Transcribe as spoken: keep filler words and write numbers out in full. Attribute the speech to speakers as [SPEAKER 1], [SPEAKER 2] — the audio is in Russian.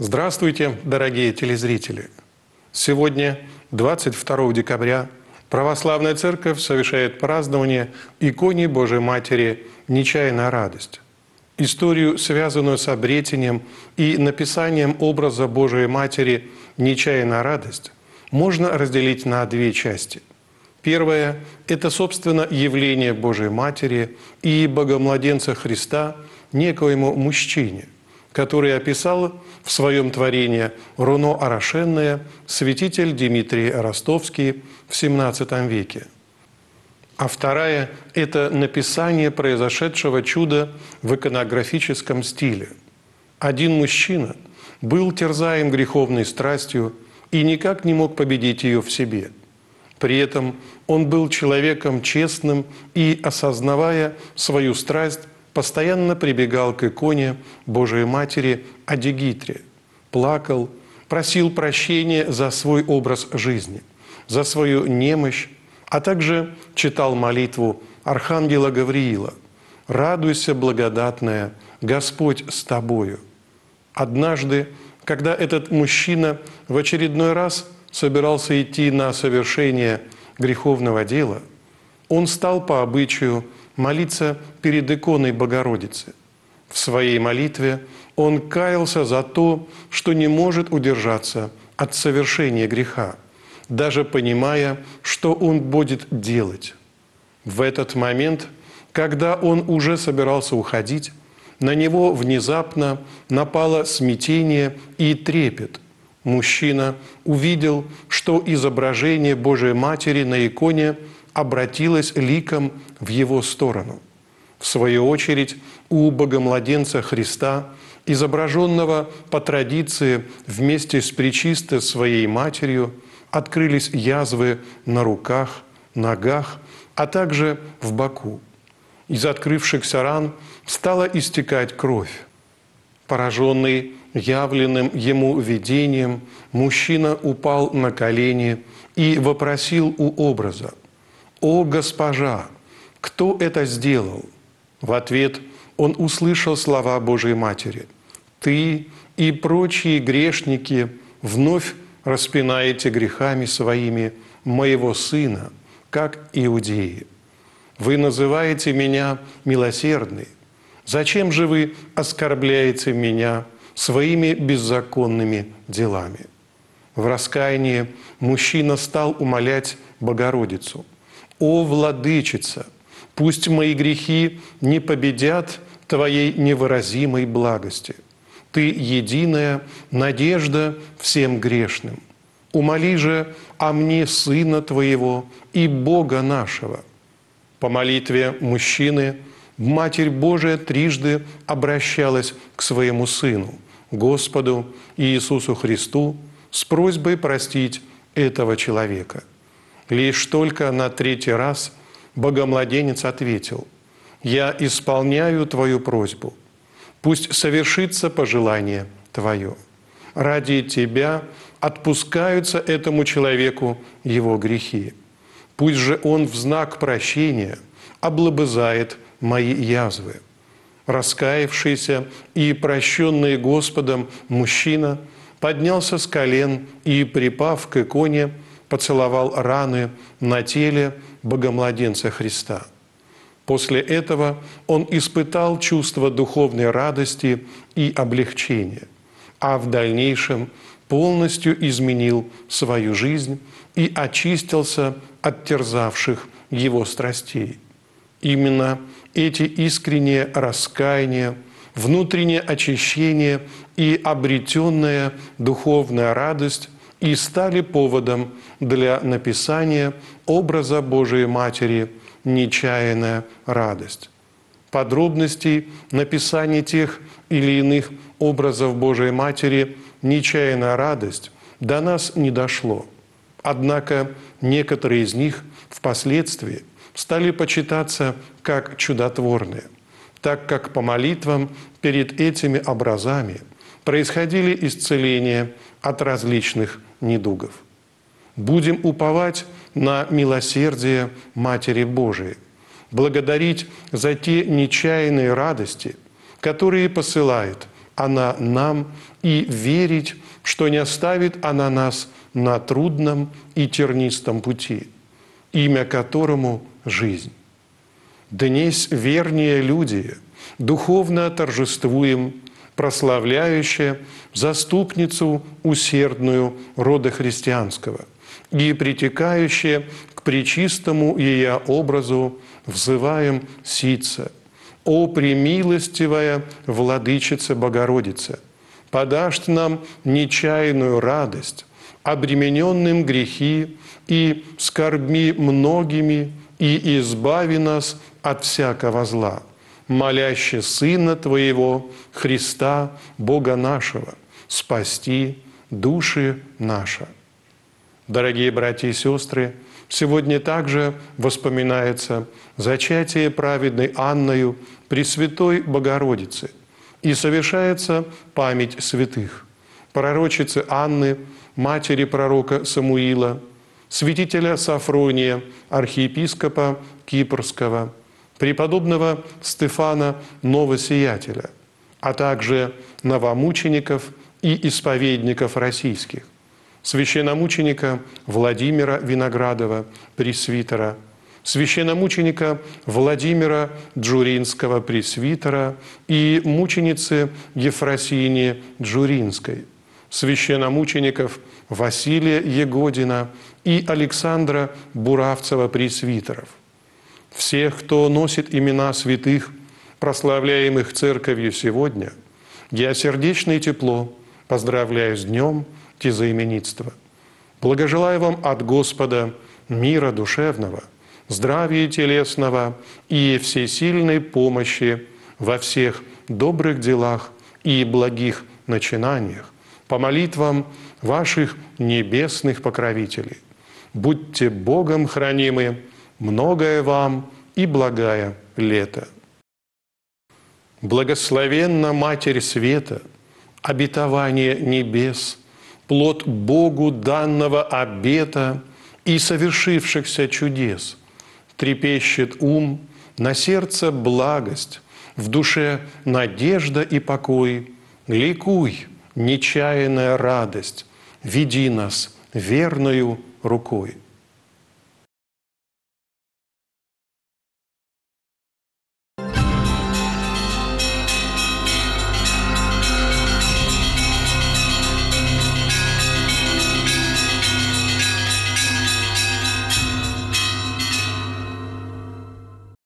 [SPEAKER 1] Здравствуйте, дорогие телезрители! Сегодня, двадцать второго декабря, Православная Церковь совершает празднование иконе Божией Матери «Нечаянная радость». Историю, связанную с обретением и написанием образа Божией Матери «Нечаянная радость», можно разделить на две части. Первое – это, собственно, явление Божией Матери и Богомладенца Христа некоему мужчине, который описал в своем творении руно орошенное святитель Дмитрий Ростовский в семнадцатом веке. А вторая – это написание произошедшего чуда в иконографическом стиле. Один мужчина был терзаем греховной страстью и никак не мог победить ее в себе. При этом он был человеком честным и, осознавая свою страсть, постоянно прибегал к иконе Божией Матери Адигитре, плакал, просил прощения за свой образ жизни, за свою немощь, а также читал молитву Архангела Гавриила: «Радуйся, благодатная, Господь с тобою». Однажды, когда этот мужчина в очередной раз собирался идти на совершение греховного дела, он стал по обычаю молиться перед иконой Богородицы. В своей молитве он каялся за то, что не может удержаться от совершения греха, даже понимая, что он будет делать. В этот момент, когда он уже собирался уходить, на него внезапно напало смятение и трепет. Мужчина увидел, что изображение Божией Матери на иконе обратилось ликом в его сторону. В свою очередь, у Богомладенца Христа, изображенного по традиции вместе с Пречистой Своей Матерью, открылись язвы на руках, ногах, а также в боку. Из открывшихся ран стала истекать кровь. Пораженный явленным ему видением, мужчина упал на колени и вопросил у образа: «О, госпожа, кто это сделал?» В ответ он услышал слова Божией Матери: «Ты и прочие грешники вновь распинаете грехами своими моего сына, как иудеи. Вы называете меня милосердной. Зачем же вы оскорбляете меня своими беззаконными делами?» В раскаянии мужчина стал умолять Богородицу: «О, Владычица, пусть мои грехи не победят Твоей невыразимой благости. Ты единая надежда всем грешным. Умоли же о мне Сына Твоего и Бога нашего». По молитве мужчины Матерь Божия трижды обращалась к своему Сыну, Господу Иисусу Христу, с просьбой простить этого человека. Лишь только на третий раз Богомладенец ответил: «Я исполняю Твою просьбу. Пусть совершится пожелание Твое. Ради Тебя отпускаются этому человеку его грехи. Пусть же он в знак прощения облобызает мои язвы». Раскаявшийся и прощенный Господом мужчина поднялся с колен и, припав к иконе, поцеловал раны на теле Богомладенца Христа. После этого он испытал чувство духовной радости и облегчения, а в дальнейшем полностью изменил свою жизнь и очистился от терзавших его страстей. Именно эти искренние раскаяния, внутреннее очищение и обретенная духовная радость и стали поводом для написания образа Божией Матери «Нечаянная радость». Подробностей написания тех или иных образов Божией Матери «Нечаянная радость» до нас не дошло. Однако некоторые из них впоследствии стали почитаться как чудотворные, так как по молитвам перед этими образами происходили исцеления от различных недугов. Будем уповать на милосердие Матери Божией, благодарить за те нечаянные радости, которые посылает она нам и верить, что не оставит она нас на трудном и тернистом пути, имя которому – жизнь. Днесь вернее люди, духовно торжествуем, прославляющие заступницу усердную рода христианского и притекающие к пречистому ее образу взываем ситца: «О премилостивая Владычица Богородица, подашь нам нечаянную радость, обремененным грехи и скорбми многими, и избави нас от всякого зла, моляще Сына Твоего, Христа, Бога нашего, спасти души наши». Дорогие братья и сестры, сегодня также воспоминается зачатие праведной Анною Пресвятой Богородицы и совершается память святых: пророчицы Анны, матери пророка Самуила, святителя Сафрония, архиепископа Кипрского, преподобного Стефана Новосиятеля, а также новомучеников и исповедников российских, священномученика Владимира Виноградова, пресвитера, священномученика Владимира Джуринского, пресвитера, и мученицы Ефросинии Джуринской, священномучеников Василия Егодина и Александра Буравцева, пресвитеров. Всех, кто носит имена святых, прославляемых Церковью сегодня, я сердечно и тепло поздравляю с днем тезаименитства. Благожелаю вам от Господа мира душевного, здравия телесного и всесильной помощи во всех добрых делах и благих начинаниях, по молитвам ваших небесных покровителей. Будьте Богом хранимы, многое вам и благая лето. Благословенна Матерь Света, обетование небес, плод Богу данного обета и совершившихся чудес. Трепещет ум, на сердце благость, в душе надежда и покой. Ликуй, нечаянная радость, веди нас верною рукой.